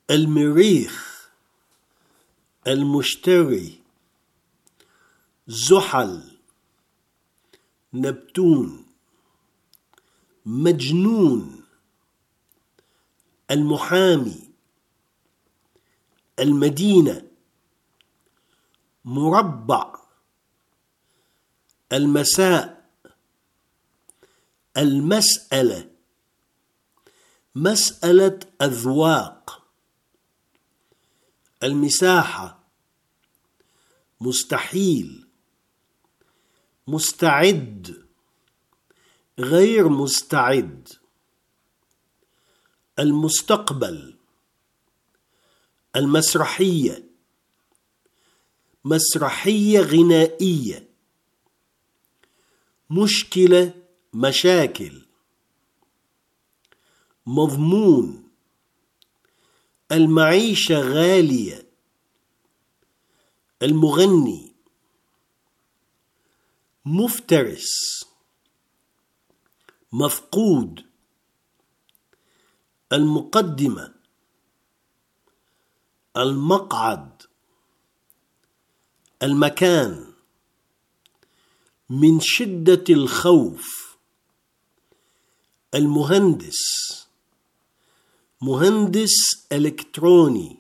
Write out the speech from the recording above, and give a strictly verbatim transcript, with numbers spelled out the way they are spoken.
المريخ، المشتري، زحل، نبتون، مجنون، المحامي، المدينة، مربع، المساء، المسألة، مسألة أذواق، المساحة، مستحيل، مستعد، غير مستعد، المستقبل، المسرحية، مسرحية غنائية، مشكلة، مشاكل، مضمون، المعيشة غالية، المغني، مفترس، مفقود، المقدمة، المقعد، المكان، من شدة الخوف، المهندس، مهندس إلكتروني،